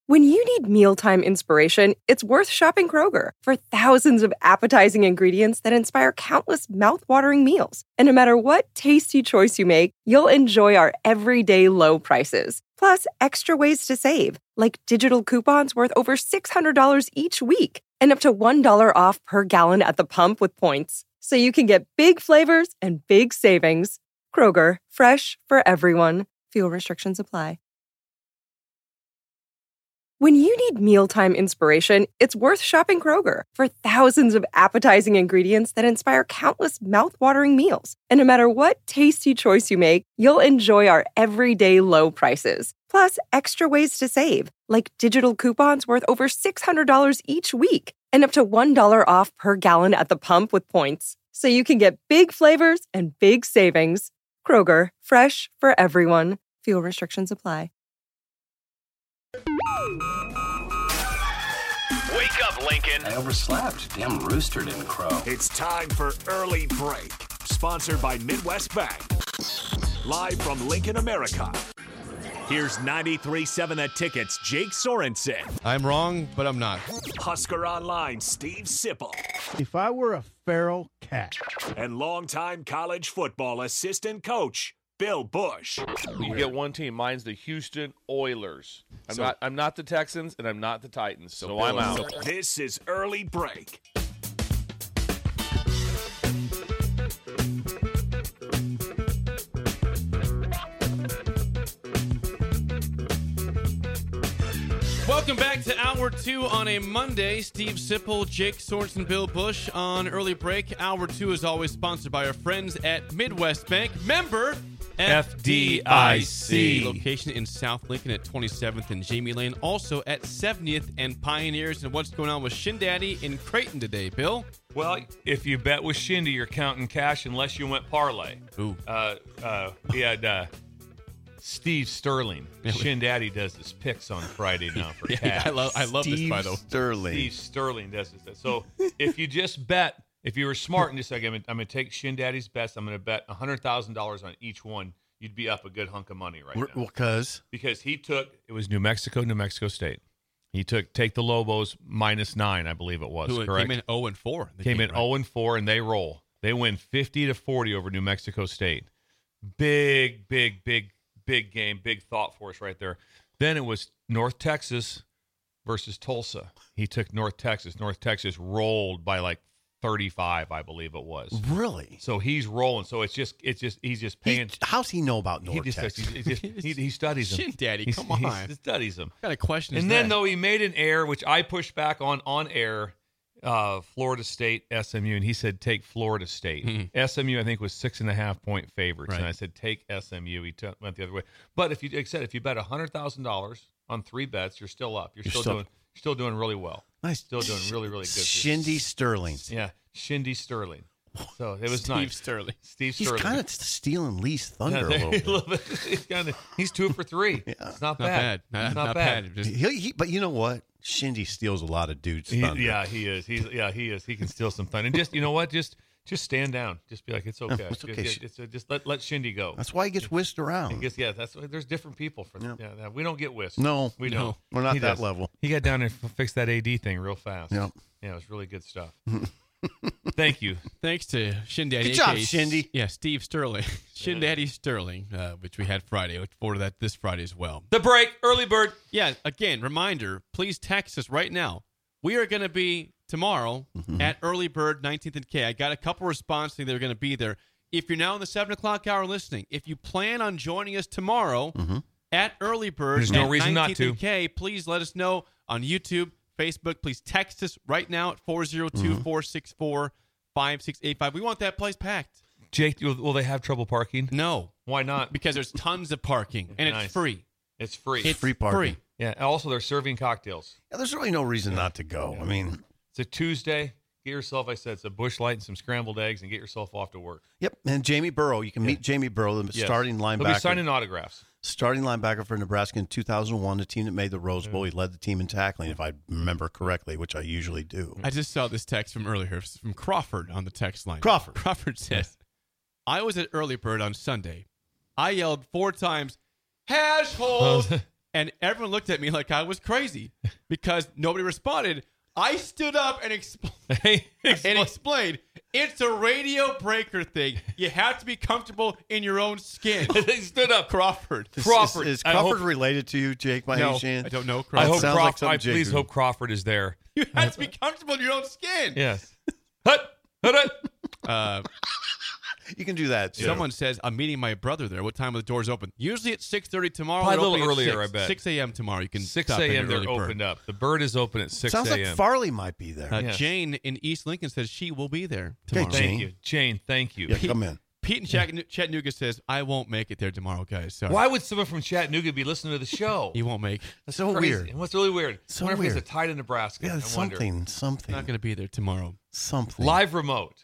When you need mealtime inspiration, it's worth shopping Kroger for thousands of appetizing ingredients that inspire countless mouth-watering meals. And no matter what tasty choice you make, you'll enjoy our everyday low prices. Plus, extra ways to save, like digital coupons worth over $600 each week and up to $1 off per gallon at the pump with points. So you can get big flavors and big savings. Kroger, fresh for everyone. Fuel restrictions apply. When you need mealtime inspiration, it's worth shopping Kroger for thousands of appetizing ingredients that inspire countless mouth-watering meals. And no matter what tasty choice you make, you'll enjoy our everyday low prices. Plus, extra ways to save, like digital coupons worth over $600 each week and up to $1 off per gallon at the pump with points. So you can get big flavors and big savings. Kroger, fresh for everyone. Fuel restrictions apply. Wake up, Lincoln. I overslept. Damn rooster didn't crow. It's time for Early Break, sponsored by Midwest Bank. Live from Lincoln, America. Here's 93.7 The Ticket's Jake Sorensen. I'm wrong, but I'm not. Husker Online, Steve Sipple. If I were a feral cat. And longtime college football assistant coach, Bill Bush. You get one team. Mine's the Houston Oilers. I'm not the Texans, and I'm not the Titans, so I'm out. This is Early Break. Welcome back to Hour 2 on a Monday. Steve Sipple, Jake Sorensen, Bill Bush on Early Break. Hour 2 is always sponsored by our friends at Midwest Bank. Member FDIC. Location in South Lincoln at 27th and Jamie Lane. Also at 70th and Pioneers. And what's going on with Shin Daddy in Creighton today, Bill? Well, if you bet with Shindy, you're counting cash unless you went parlay. Ooh. He had Steve Sterling. Shin Daddy does his picks on Friday now for cash. I love this, by the way. Steve Sterling does this. So if you just bet, if you were smart and just like, I'm going to take Shin Daddy's best, I'm going to bet $100,000 on each one, you'd be up a good hunk of money right now. Because he took, it was New Mexico State. He take the Lobos -9, I believe it was, correct? Came in 0-4. Came in 0-4, and they roll. They win 50-40 over New Mexico State. Big game, big thought for us right there. Then it was North Texas versus Tulsa. He took North Texas. North Texas rolled by like 35, I believe it was. Really? So he's rolling. So it's just he's just paying. How's he know about North Texas? He studies them. Shin Daddy, come on. He studies them. What kind of question is and that? then, though, he made an error, which I pushed back on air, Florida State, SMU, and he said take Florida State. SMU, I think, was 6.5-point favorites, right. And I said take SMU. He went the other way. But if you bet $100,000 on 3 bets, you're still up. You're still doing really well. Nice. Still doing really, really good. Shindy Sterling. Yeah, Shindy Sterling. So it was Steve nice. Sterling. He's kind of stealing Lee's thunder a little bit. He's 2 for 3. Yeah. It's not bad. Not bad. But you know what? Shindy steals a lot of dudes' thunder. He is. He is. He can steal some thunder. And just, you know what? Just stand down. Just be like, it's okay. It's okay. Just let Shindy go. That's why he gets whisked around. That's why there's different people for that. Yeah, we don't get whisked. No, we don't. We're not that level. He got down and fixed that AD thing real fast. Yep. Yeah, it was really good stuff. Thank you. Thanks to Shin Daddy. Good job, Shindy. Yeah, Steve Sterling. Shin Daddy Sterling, which we had Friday. Look forward to that this Friday as well. The break, early bird. Yeah, again, reminder, please text us right now. We are going to be tomorrow at Early Bird, 19th and K. I got a couple responses saying they're going to be there. If you're now in the 7 o'clock hour listening, if you plan on joining us tomorrow at Early Bird, there's no reason 19th not to. And K, please let us know on YouTube, Facebook. Please text us right now at 402-464-5685. We want that place packed. Jake, will they have trouble parking? No. Why not? Because there's tons of parking, and it's free. It's free. It's free parking. Free. Yeah. Also, they're serving cocktails. Yeah, there's really no reason not to go. Yeah. I mean, it's a Tuesday. Get yourself, I said, it's a Busch Light and some scrambled eggs, and get yourself off to work. Yep. And Jamie Burrow, you can meet Jamie Burrow, the starting linebacker. He'll be signing autographs. Starting linebacker for Nebraska in 2001, the team that made the Rose Bowl. He led the team in tackling, if I remember correctly, which I usually do. I just saw this text from earlier from Crawford on the text line. Crawford says, I was at Early Bird on Sunday. I yelled 4 times, hash holes, and everyone looked at me like I was crazy because nobody responded. I stood up and explained, it's a radio breaker thing. You have to be comfortable in your own skin. They stood up. Crawford. Is Crawford related to you, Jake, by any chance? I don't know I Crawford. hope sounds like Crawford. something Please Jake hope Crawford is there. You have to be comfortable in your own skin. Yes. Hut. You can do that, too. Someone says, I'm meeting my brother there. What time are the doors open? Usually it's 6:30 tomorrow. Probably They're a little opening at earlier, 6. I bet. 6 a.m. tomorrow. You can 6 stop in a.m. your they're early bird. opened up. The bird is open at 6 Sounds a.m. like Farley might be there. Yes. Jane in East Lincoln says she will be there Okay, tomorrow. Jane. Thank you. Jane, thank you. Yeah, come in. Pete in Chattanooga says, I won't make it there tomorrow, guys. Sorry. Why would someone from Chattanooga be listening to the show? He won't make it. That's So crazy. weird. And what's really weird? So I wonder if weird. it's a tie to Nebraska. Yeah, I wonder. something. Not going to be there tomorrow. Something. Live remote.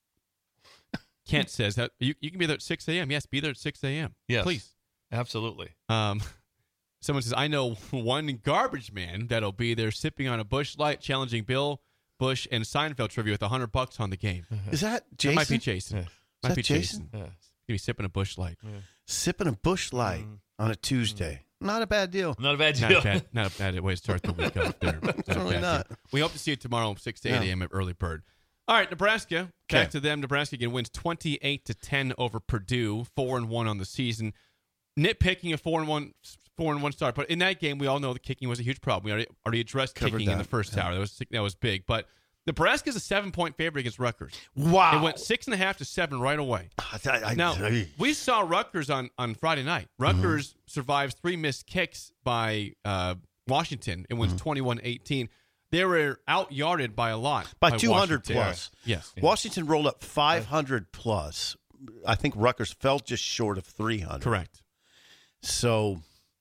Kent says that you can be there at 6 a.m. Yes, be there at 6 a.m. Yes. Please. Absolutely. Someone says, I know one garbage man that'll be there sipping on a Busch Light, challenging Bill, Bush, and Seinfeld trivia with $100 on the game. Is that That Jason? might be Jason. Yeah. Might that be Jason? He's going to be sipping a Busch Light. Sipping a Busch Light on a Tuesday. Not a bad deal. Not a bad Not deal. a bad way to start the week off there. Certainly a bad not. deal. We hope to see you tomorrow, 6 to 8 Yeah. a.m. at Early Bird. All right, Nebraska. Back Okay. to them. Nebraska again wins 28-10 over Purdue, 4-1 on the season. Nitpicking a 4-1 start, but in that game, we all know the kicking was a huge problem. We already addressed Covered kicking in that. the first hour. That was big. But Nebraska's a 7-point favorite against Rutgers. Wow. It went 6.5 to 7 right away. I- Now, we saw Rutgers on Friday night. Rutgers survives 3 missed kicks by Washington. It wins 21-18. They were out-yarded by a lot. by 200 Washington. plus. Yes. Washington rolled up 500 plus. I think Rutgers fell just short of 300. Correct. So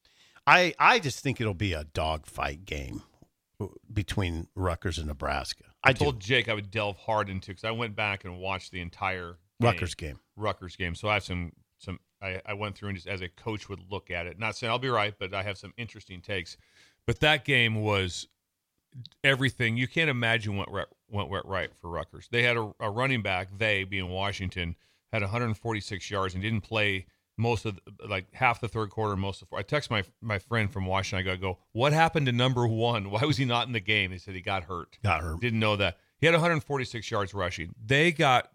I just think it'll be a dogfight game between Rutgers and Nebraska. I told Jake I would delve hard into because I went back and watched the entire Rutgers game. Rutgers game. So I have some. I went through and just as a coach would look at it. Not saying I'll be right, but I have some interesting takes. But that game was everything. You can't imagine what went right for Rutgers. They had a running back, they being Washington, had 146 yards and didn't play most of like half the third quarter, most of the fourth. I text my friend from Washington. I go, what happened to number 1? Why was he not in the game? He said he got hurt. Didn't know that. He had 146 yards rushing. They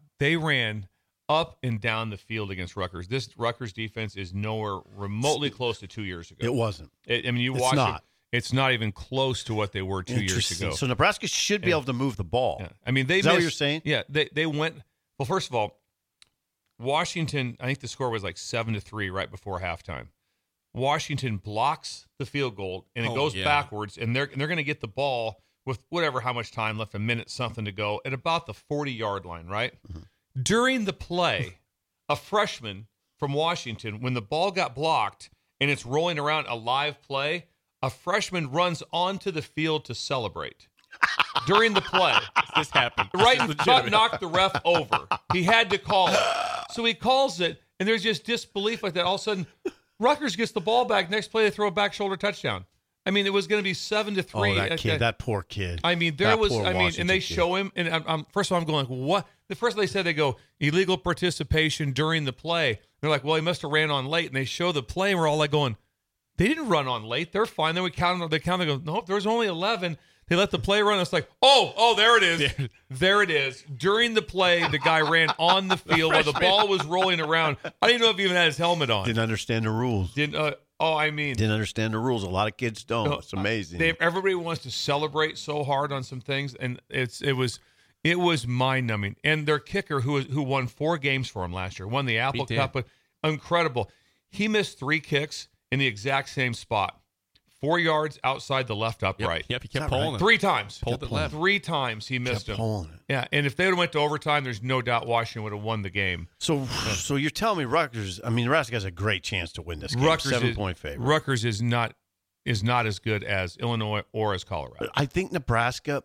ran up and down the field against Rutgers. This Rutgers defense is nowhere remotely close to 2 years ago. It wasn't. You It's watch not. it. It's not even close to what they were 2 years Interesting. ago. So Nebraska should be able to move the ball. Yeah. I mean, Is that what you're saying? Yeah, they went. Well, first of all, Washington. I think the score was like 7-3 right before halftime. Washington blocks the field goal and it goes backwards, and they're going to get the ball with how much time left, a minute something to go at about the 40-yard line, right? Mm-hmm. During the play, a freshman from Washington, when the ball got blocked and it's rolling around a live play, a freshman runs onto the field to celebrate. During the play. This happened. Right, knocked the ref over. He had to call it. So he calls it, and there's just disbelief like that. All of a sudden, Rutgers gets the ball back. Next play, they throw a back shoulder touchdown. I mean, it was going to be 7-3. Oh, that kid, that poor kid. I mean, and they show him, and I'm first of all, I'm going, what? The first they said, they go, illegal participation during the play. They're like, well, he must have ran on late, and they show the play, and we're all like going, they didn't run on late. They're fine. Then we count them. They go, nope, there's only 11. They let the play run. It's like, oh, there it is. Yeah. There it is. During the play, the guy ran on the field while the ball was rolling around. I didn't know if he even had his helmet on. Didn't understand the rules. Didn't understand the rules. A lot of kids don't. It's amazing. Everybody wants to celebrate so hard on some things, and it was mind-numbing. And their kicker, who won 4 games for him last year, won the Apple Cup, incredible. He missed 3 kicks in the exact same spot. 4 yards outside the left upright. Yep, he kept pulling it. 3 times. Pulled it left. 3 times he missed him. Pulling it. Yeah, and if they would have went to overtime, there's no doubt Washington would have won the game. So you're telling me Nebraska has a great chance to win this game. Rutgers 7-point favorite. Rutgers is not as good as Illinois or as Colorado. I think Nebraska,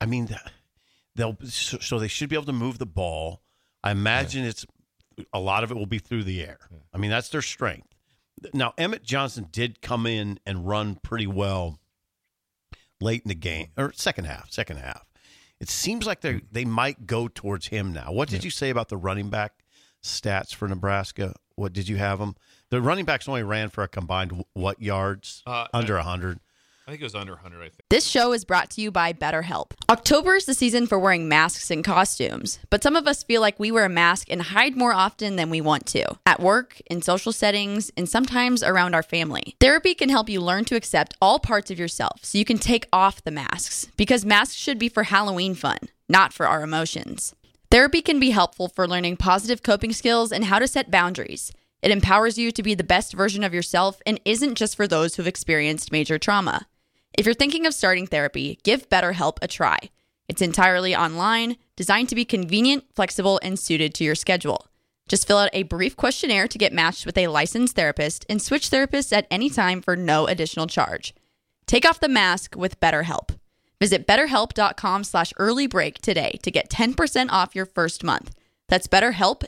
they should be able to move the ball. I imagine a lot of it will be through the air. I mean, that's their strength. Now, Emmett Johnson did come in and run pretty well late in the game, or second half. It seems like they might go towards him now. What did you say about the running back stats for Nebraska? What did you have them? The running backs only ran for a combined what yards? Under 100. I think it was under 100, I think. This show is brought to you by BetterHelp. October is the season for wearing masks and costumes, but some of us feel like we wear a mask and hide more often than we want to. At work, in social settings, and sometimes around our family. Therapy can help you learn to accept all parts of yourself so you can take off the masks, because masks should be for Halloween fun, not for our emotions. Therapy can be helpful for learning positive coping skills and how to set boundaries. It empowers you to be the best version of yourself and isn't just for those who've experienced major trauma. If you're thinking of starting therapy, give BetterHelp a try. It's entirely online, designed to be convenient, flexible, and suited to your schedule. Just fill out a brief questionnaire to get matched with a licensed therapist and switch therapists at any time for no additional charge. Take off the mask with BetterHelp. Visit BetterHelp.com/earlybreak today to get 10% off your first month. That's BetterHelp,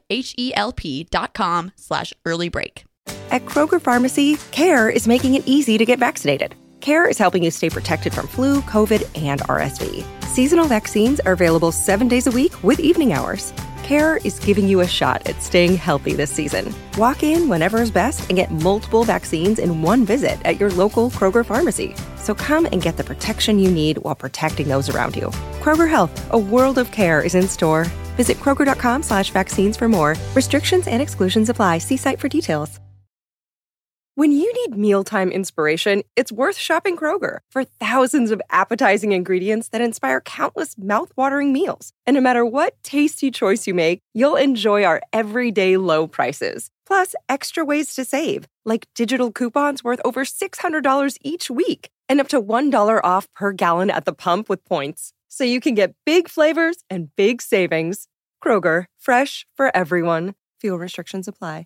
HELP.com/earlybreak. At Kroger Pharmacy, CARE is making it easy to get vaccinated. CARE is helping you stay protected from flu, COVID, and RSV. Seasonal vaccines are available 7 days a week with evening hours. CARE is giving you a shot at staying healthy this season. Walk in whenever is best and get multiple vaccines in one visit at your local Kroger Pharmacy. So come and get the protection you need while protecting those around you. Kroger Health, a world of care is in store. Visit Kroger.com/vaccines for more. Restrictions and exclusions apply. See site for details. When you need mealtime inspiration, it's worth shopping Kroger. For thousands of appetizing ingredients that inspire countless mouth-watering meals. And no matter what tasty choice you make, you'll enjoy our everyday low prices. Plus, extra ways to save, like digital coupons worth over $600 each week. And up to $1 off per gallon at the pump with points. So you can get big flavors and big savings. Kroger, fresh for everyone. Fuel restrictions apply.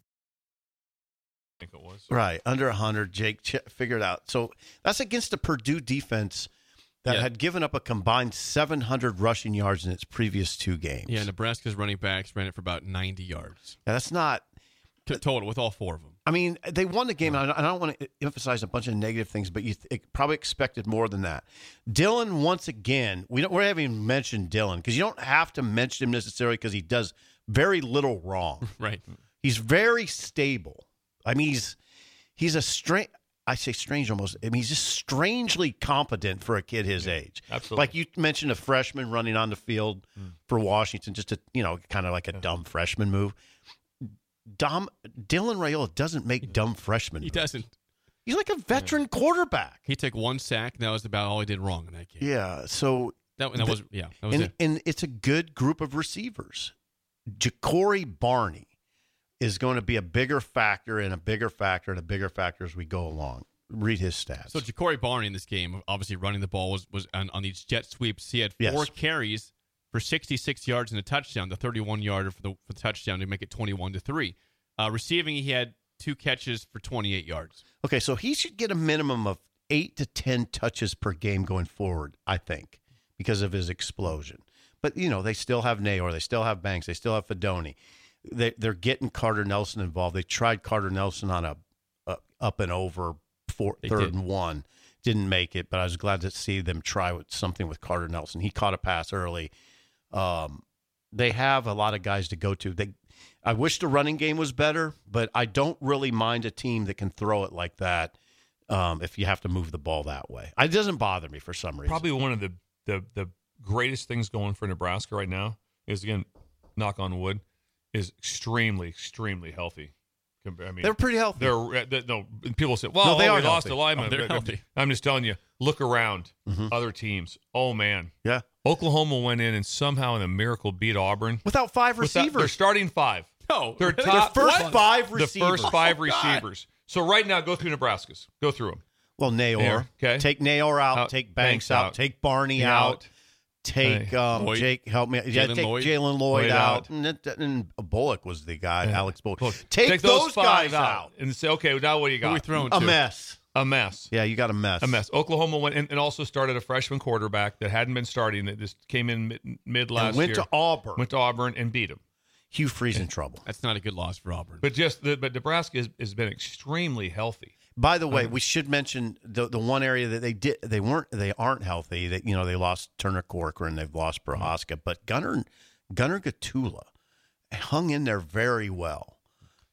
I think it was. Right, under 100. Jake figured out. So that's against the Purdue defense that had given up a combined 700 rushing yards in its previous two games. Yeah, Nebraska's running backs ran it for about 90 yards. Yeah, that's not total with all four of them. I mean, they won the game. And I don't want to emphasize a bunch of negative things, but you probably expected more than that. Dylan, once again, we haven't even mentioned Dylan because you don't have to mention him necessarily because he does very little wrong. Right. He's very stable. I mean, he's a strange. I say strange almost. I mean, he's just strangely competent for a kid his age. Absolutely. Like you mentioned, a freshman running on the field for Washington, just kind of like a dumb freshman move. Dylan Raiola doesn't make dumb freshmen. He doesn't. He's like a veteran quarterback. He took one sack, and that was about all he did wrong in that game. Yeah. So that was it. And it's a good group of receivers. Ja'Cory Barney is going to be a bigger factor and a bigger factor and a bigger factor as we go along. Read his stats. So Ja'Cory Barney in this game, obviously running the ball, was on these jet sweeps. He had four carries for 66 yards and a touchdown, the 31-yarder for the touchdown to make it 21-3. Receiving, he had 2 catches for 28 yards. Okay, so he should get a minimum of 8 to 10 touches per game going forward, I think, because of his explosion. But, they still have Nayor, they still have Banks, they still have Fedoni. They're getting Carter Nelson involved. They tried Carter Nelson on a up and over third and one. Didn't make it, but I was glad to see them try something with Carter Nelson. He caught a pass early. They have a lot of guys to go to. I wish the running game was better, but I don't really mind a team that can throw it like that if you have to move the ball that way. It doesn't bother me for some reason. Probably one of the greatest things going for Nebraska right now is, again, knock on wood, is extremely, extremely healthy. I mean, they're pretty healthy. People say, "Well, they are we lost a lineman." They're healthy. I'm just telling you, look around other teams. Oh man, yeah. Oklahoma went in and somehow in a miracle beat Auburn without 5 receivers. They're starting 5. No, their first 5 receivers. The first 5 receivers. So right now, go through Nebraska's. Go through them. Well, Nayor. Okay. Take Nayor out. Take Banks out. Take Barney out. Take Jake, help me. Yeah, take Jalen Lloyd out. And Bullock was the guy, Alex Bullock. Take those guys out. And say, okay, now what do you got? Who are we throwing a to? mess. A mess. Yeah, you got a mess. A mess. Oklahoma went and also started a freshman quarterback that hadn't been starting, that just came in mid last year. Went to Auburn and beat him. Hugh Freeze in trouble. That's not a good loss for Auburn. But Nebraska has been extremely healthy. By the way, we should mention the one area that they aren't healthy. That they lost Turner Corcoran, they've lost Prohaska, but Gunnar Gatula hung in there very well.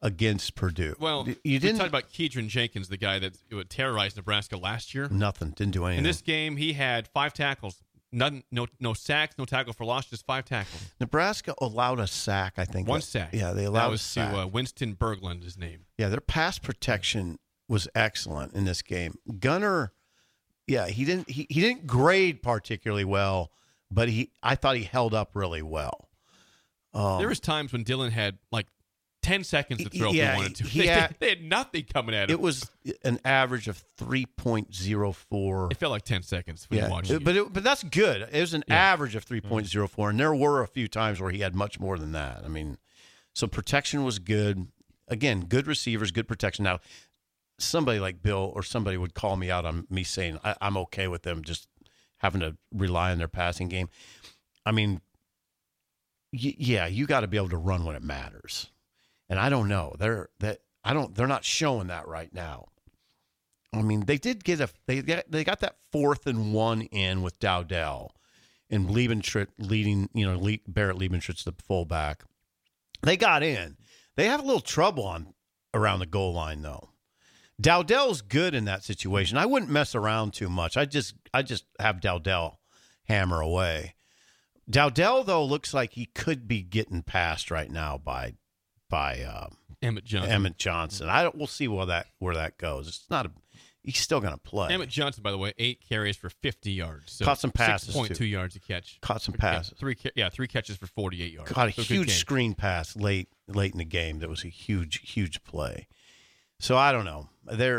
against Purdue. Well, you we didn't talked about Keidron Jenkins, the guy that would terrorize Nebraska last year. nothing. Didn't do anything. In this game, he had 5 tackles. None, no sacks, no tackle for loss, just 5 tackles. Nebraska allowed a sack, I think. 1 sack. Yeah, they allowed that was a sack. to Winston Berglund, his name. Yeah, their pass protection was excellent in this game. Gunner, yeah, he didn't grade particularly well, but I thought he held up really well. There was times when Dylan had like 10 seconds to throw if he wanted to. They had nothing coming at him. It was an average of 3.04. It felt like 10 seconds when you watched it. But that's good. It was an average of 3.04, and there were a few times where he had much more than that. I mean, so protection was good. Again, good receivers, good protection. Now, somebody like Bill or somebody would call me out on me saying I'm okay with them just having to rely on their passing game. I mean, you got to be able to run when it matters. And I don't know. They're not showing that right now. I mean, they did get they got that 4th and 1 in with Dowdell and Liebentritt leading, Barrett Liebentritt's the fullback. They got in. They have a little trouble around the goal line though. Dowdell's good in that situation. I wouldn't mess around too much. I just have Dowdell hammer away. Dowdell though looks like he could be getting passed right now by Emmett Johnson. We'll see where that goes. It's not he's still going to play. Emmett Johnson, by the way, 8 carries for 50 yards. So caught some passes 6.2 yards a catch. Caught some passes. 3 catches for 48 yards. Caught a huge screen pass late in the game. That was a huge play. So I don't know.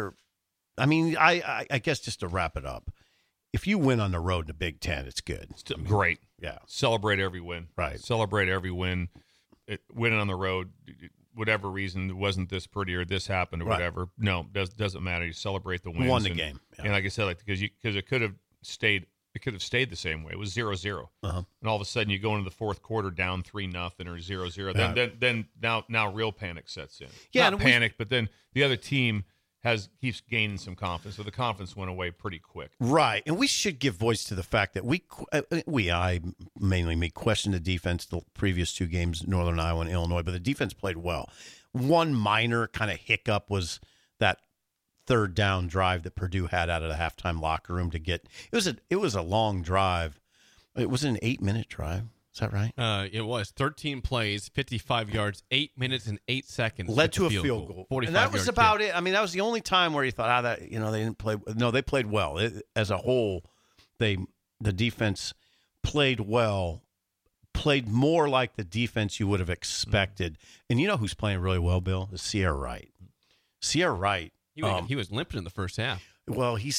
I guess just to wrap it up, if you win on the road in the Big Ten, it's good. It's great. Yeah. Celebrate every win. Right. Celebrate every win. Winning on the road, whatever reason, it wasn't this pretty or this happened or whatever. No, doesn't matter. You celebrate the wins. Won the game. Yeah. And like I said, because it could have stayed. It could have stayed the same way. It was 0-0, and all of a sudden you go into the fourth quarter down 3-0 or 0-0. Then now real panic sets in. Yeah, not panic, but then the other team keeps gaining some confidence. So the confidence went away pretty quick. Right, and we should give voice to the fact that I mainly me questioned the defense the previous 2 games, Northern Iowa and Illinois, but the defense played well. One minor kind of hiccup was that 3rd down drive that Purdue had out of the halftime locker room to get. It was a long drive. It was an 8-minute drive. Is that right? It was 13 plays, 55 yards, 8 minutes and 8 seconds. Led to a field goal. 45 and that was about it. I mean, that was the only time where you thought, they didn't play. No, they played well. As a whole, the defense played well, played more like the defense you would have expected. And you know who's playing really well, Bill? Is Sierra Wright. Sierra Wright. He was limping in the first half. Well, he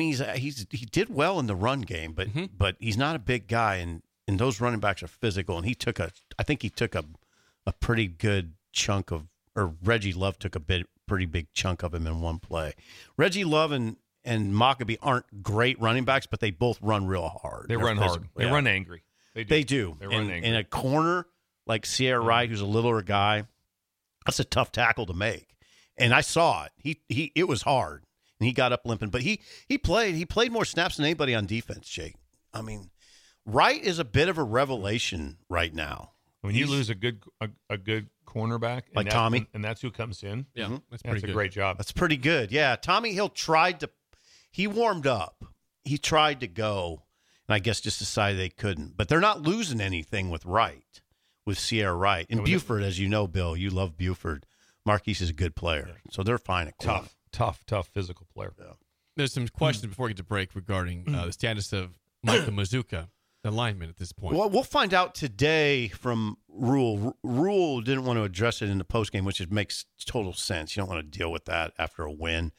did well in the run game, but he's not a big guy, and those running backs are physical. And I think he took a pretty good chunk of, or Reggie Love took a pretty big chunk of him in one play. Reggie Love and Mockabee aren't great running backs, but they both run real hard. They run hard. They run angry. They do. They run angry. In a corner like Sierra Wright, who's a littler guy, that's a tough tackle to make. And I saw it. It was hard, and he got up limping. But he played more snaps than anybody on defense, Jake. I mean, Wright is a bit of a revelation right now. When you lose a good cornerback like Tommy, and that's who comes in, that's a great job. That's pretty good. Yeah, Tommy Hill he warmed up. He tried to go, and I guess just decided they couldn't. But they're not losing anything with Sierra Wright. And Buford, as you know, Bill, you love Buford. Marquise is a good player, so they're fine at corner. Tough physical player. Yeah. There's some questions before we get to break regarding the status of Micah Mazuka, the lineman at this point. Well, we'll find out today from Rule. Rule didn't want to address it in the postgame, which makes total sense. You don't want to deal with that after a win.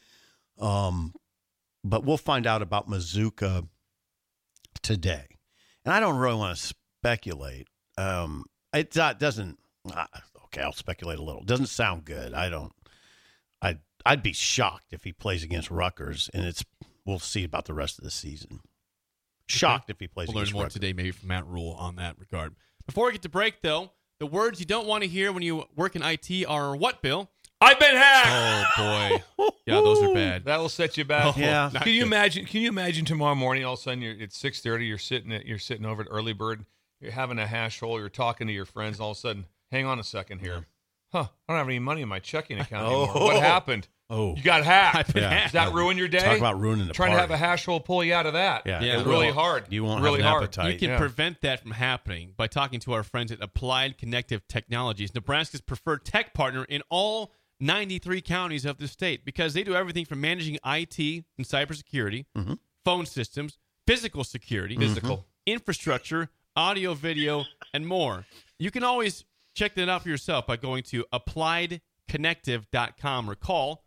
But we'll find out about Mazuka today. And I don't really want to speculate. It doesn't. Okay, I'll speculate a little. Doesn't sound good. I'd be shocked if he plays against Rutgers, and we'll see about the rest of the season. Shocked if he plays against Rutgers. We'll learn more today, maybe from Matt Rule on that regard. Before we get to break, though, the words you don't want to hear when you work in IT are what, Bill? I've been hacked. Oh boy, yeah, those are bad. That will set you back. Yeah. Can you imagine tomorrow morning? All of a sudden, it's 6:30. You're sitting over at Early Bird. You're having a hash roll. You're talking to your friends. All of a sudden, hang on a second here. I don't have any money in my checking account anymore. What happened? Oh. You got hacked. Yeah. Does that ruin your day? Talk about ruining the Trying party. to have a hash will pull you out of that. Yeah. Yeah. It's really Well, hard. You won't really have an hard. appetite. You can prevent that from happening by talking to our friends at Applied Connective Technologies, Nebraska's preferred tech partner in all 93 counties of the state, because they do everything from managing IT and cybersecurity, phone systems, physical security, infrastructure, audio, video, and more. You can always check that out for yourself by going to appliedconnective.com or call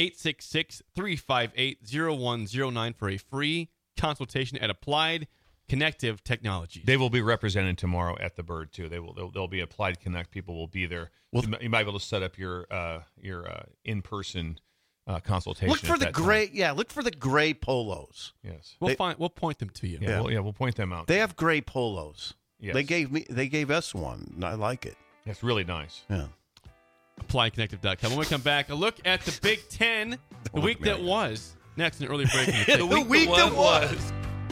866-358-0109 for a free consultation at Applied Connective Technologies. They will be represented tomorrow at the Bird too. They'll be Applied Connect people will be there. Well, you might be able to set up your in-person consultation. Look for at the that gray. time. Yeah, look for the gray polos. Yes. We'll point them to you. Yeah. We'll point them out. They have gray polos. Yes. They gave us one. And I like it. That's really nice. Yeah. AppliedConnective.com. When we come back, a look at the Big Ten, the week that was. Next, an early break. The week that was.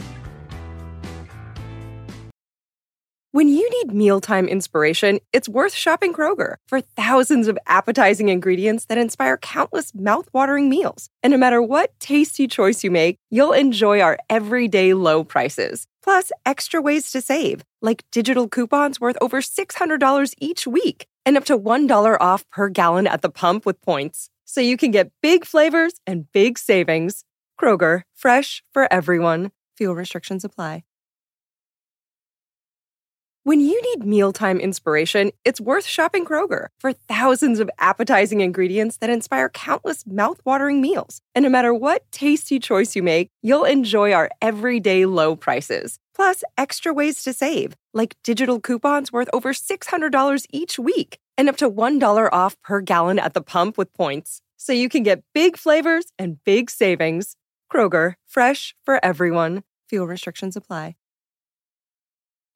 When you need mealtime inspiration, it's worth shopping Kroger for thousands of appetizing ingredients that inspire countless mouthwatering meals. And no matter what tasty choice you make, you'll enjoy our everyday low prices. Plus, extra ways to save, like digital coupons worth over $600 each week and up to $1 off per gallon at the pump with points. So you can get big flavors and big savings. Kroger, fresh for everyone. Fuel restrictions apply. When you need mealtime inspiration, it's worth shopping Kroger for thousands of appetizing ingredients that inspire countless mouthwatering meals. And no matter what tasty choice you make, you'll enjoy our everyday low prices. Plus, extra ways to save, like digital coupons worth over $600 each week and up to $1 off per gallon at the pump with points. So you can get big flavors and big savings. Kroger, fresh for everyone. Fuel restrictions apply.